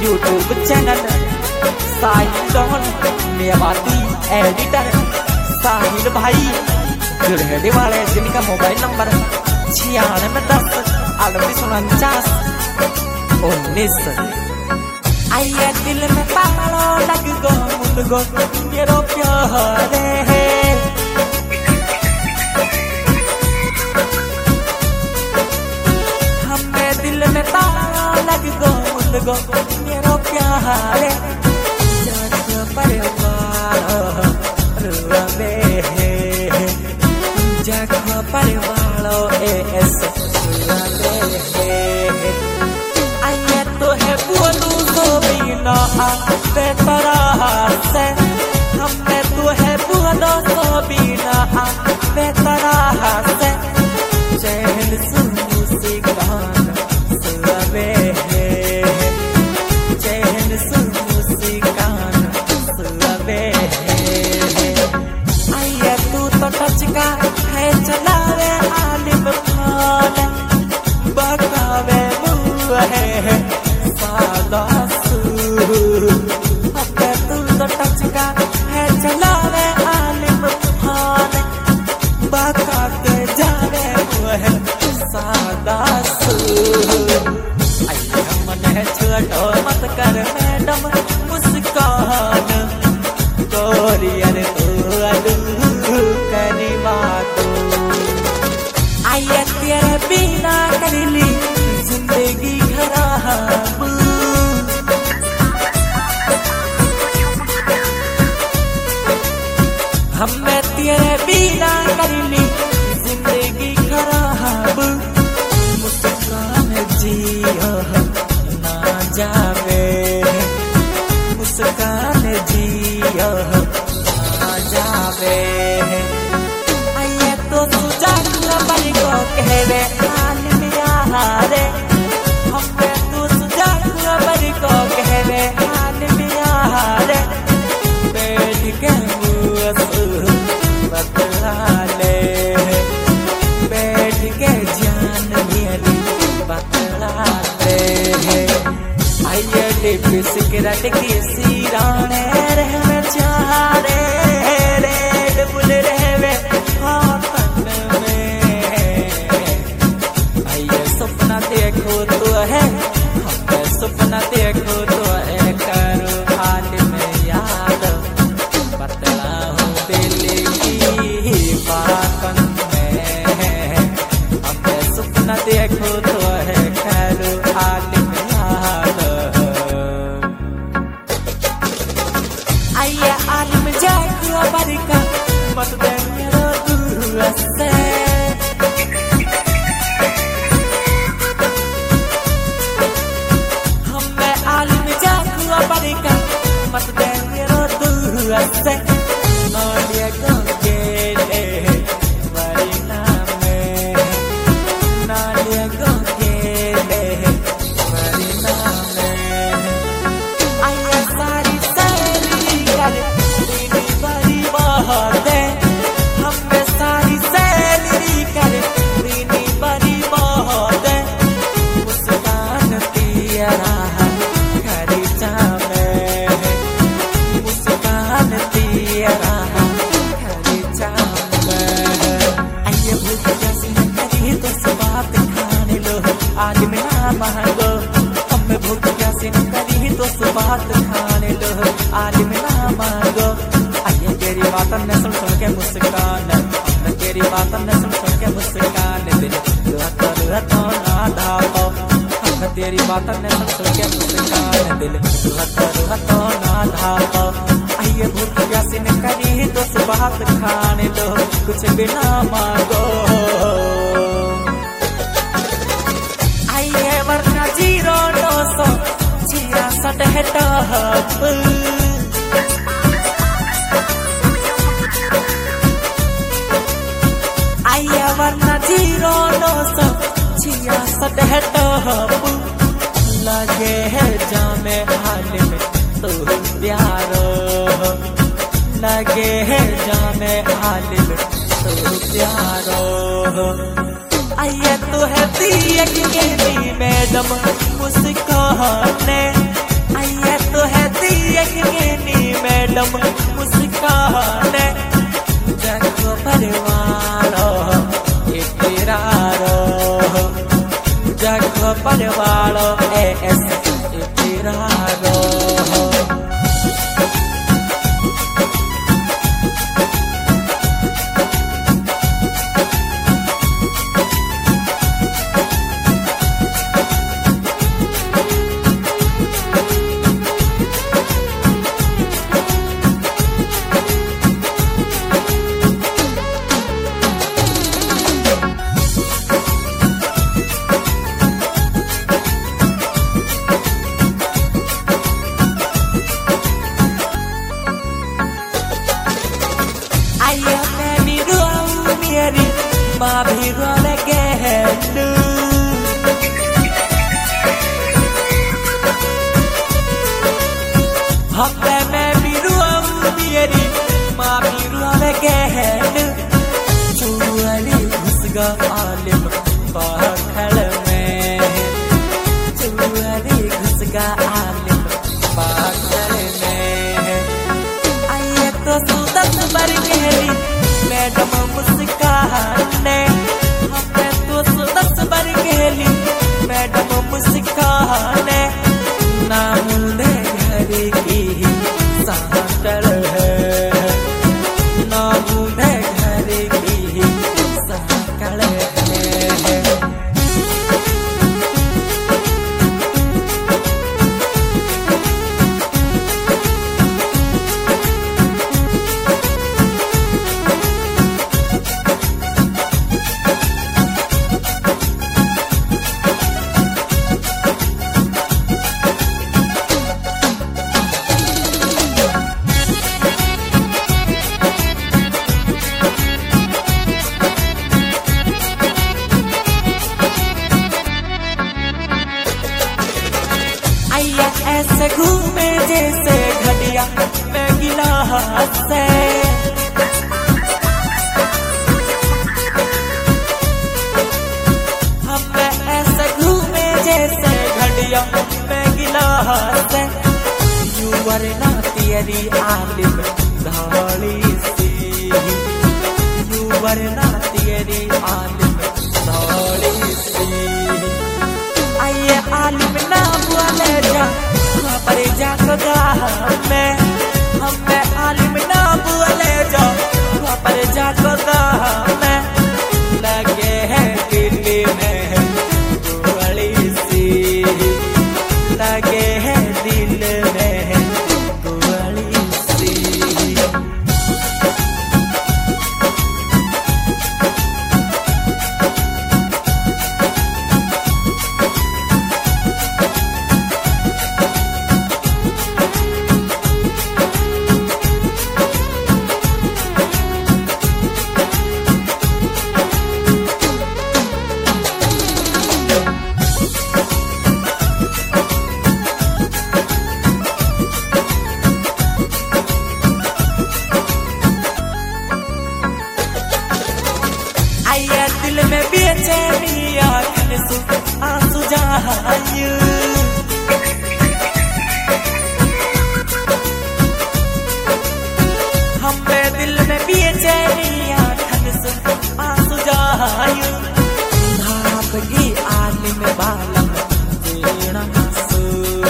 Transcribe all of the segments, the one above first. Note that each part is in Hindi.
YouTube channel Sahil don Mewati editor Sahil भाई जुड़े वाले जिनका मोबाइल नंबर 9610 3849 19। आइए दिल में पागलो लग गो मुझ गो मेरो प्यार है, हमें दिल में पागलो लग गो मुझ गो मेरो प्यार है। जग परिवार रुवे है, जग परिवार एस रुवे है। आइए तो है बोलू तो बिना आते तरह से, हमें तो है बोलो तो बिना आते तरह से। चैन सुनूसी गान सुवे है, चैन सुनूसी गान सुवे है। आइए तू तो टचका है चलावे आलिम खान बकावे है सादा सू। तू तो टचका है चलावे आलिम खान बका के जावे है सादा सू। आइए मन है छोड़ो मत कर मैडम मुस्कान, कोरियर तू अडू करी बातों। आइए तेरे बिना कर ली जिंदगी खराब, हमें तेरे बिना कर ली जिंदगी खराब। मुस्कान जियो ना जावे, मुस्कान जियो ना जावे। आइए तो तू जागला बड़ी को कहवे आलिम यारे, हमें तू जागला बड़ी को कहवे आलिम यारे। बैठ के बतला ले, बैठ के जान मेरी बतला ले। आइए डिप सिगरेट की सिराने रहने चाहे, रेड बुल रहवे हाथन में। आइए सपना देखो तो है, हमें सपना देखो तो है। करो हाल में याद बतला हूँ दिल की बातन में, हमें सपना देखो तो है। करो हाल में याद। आइए आलिम जागो बरिका मत दे मेरो दूर से, हमें आलिम जागो बरिका मत दे मेरो दूर से। नौलिया गोगे ले वरीना में, नौलिया गोगे ले वरीना में। आइए सारी सैली कर दीदी बड़ी बहुत है, हमें सारी सैली कर दीदी बड़ी बहुत है। मुस्कान तेरा खरी चावे, मुस्कान तेरा खरी चावे। आइए भूख जैसी करी तो बात खाने लो आलिम ना मांगो, हमें भूख जैसी करी तो बात खाने लो आलिम ना मांगो। आइए तेरी बातों ने सुन सुन के मुस्कान, तेरी बातों ने सुन सुन के मुस्कान। दिल रुआ तो ना धापो, हम तेरी बातों ने सुन सुन के मुस्कान। दिल रुआ तो ना धापो। आइए भूख प्यासी ने करी तो बात खाने लो, कुछ भी ना मांगो। आइए वरना 0966 है टॉप। आइए वरना 0966 है टॉप। लगे है जामे हाल में तू प्यारो, लगे है जामे हाल में तू प्यारो। आइए तो है दिया की मैडम मुस्काने, हफ्ते में बिरुआं मेरी माँ बिरुआं गहन चुअली घुसगा आलिम पाखड़ में चुअली घुसगा आलिम पाखड़ में आइए तो सुदत बर गहली मैडम मुस्काने हमें तो सुदत बर गहली मैडम मुस्काने नामुने घर की साकड़ है नामुने घर की साकड़ है ऐसे घूमे जैसे घड़िया में गिलास से हमें ऐसे घूमे जैसे घड़िया में गिलास से यूवर ना तेरी आलिम धाड़ी सी यूवर ना तेरी आलिम धाड़ी सी आइए आलिम ना बोले जा पर जागा में हमें आलिम ना बोले जा पर जागा में लगे है दिल्ली में गोली सी लगे है दिल में गोली सी दिल में बेचैनी आंसू जहायु हमें दिल में बेचैनी आंसू जहायु भाप की आलिम बालम देना सो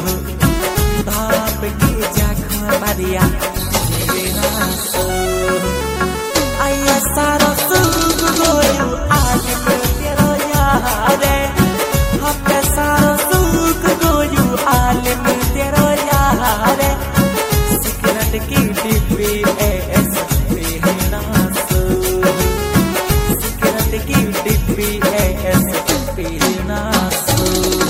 भाप की जख्म भरिया देना सो आया सारा सुख गोयू आलिम तेरा यार हमें सारा सुख गोयू आलिम तेरा यार सिगरेट की डिब्बी ऐसे पीना सो सिगरेट की डिब्बी ऐसे पीना सो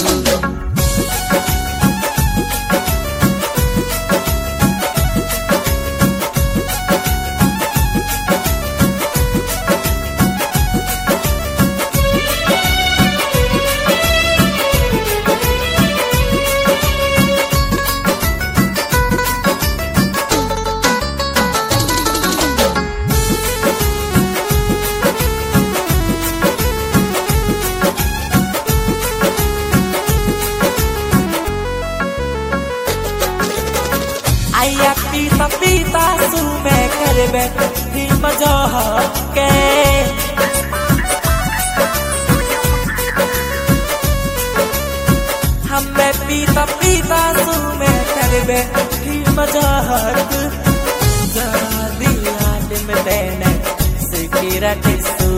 आया पीता पीता सू में करबे ही मजा के हमें पीता पीता सू में करबे ही मजा जदी आलिम देने सिगरेट सू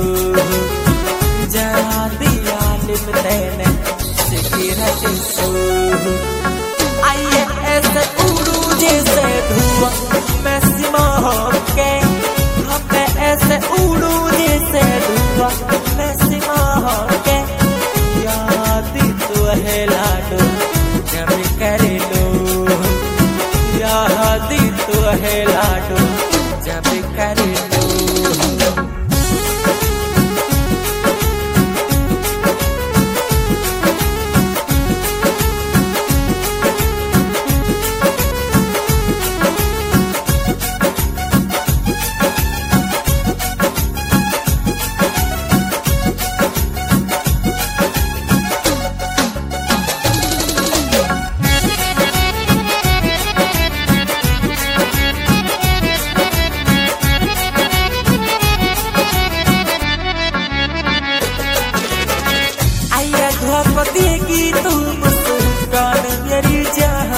जदी आलिम देने सिगरेट सू आइए ऐसे उड़ू जैसे धुआं मैं सिमा के हमें ऐसे उड़ू जैसे धुआं मैं सिमा के याद तो है लाडो जब कर लो याद तो है लाडो जब कर लो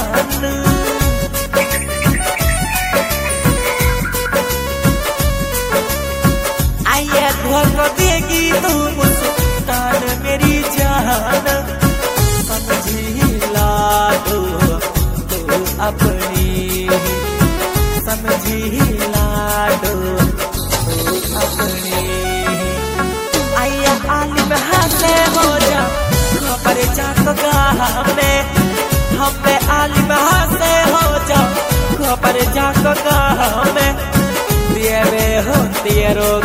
जान आइए धोखा देगी तू मुस्कान मेरी जान समझी लाडो तू अपनी समझी लाडो तू अपनी आइया आलिम हंसे हो जा खबर जाको हमें हमें आलिम हंसे हो जा खबर जाको हमें दिए वे हो तेरो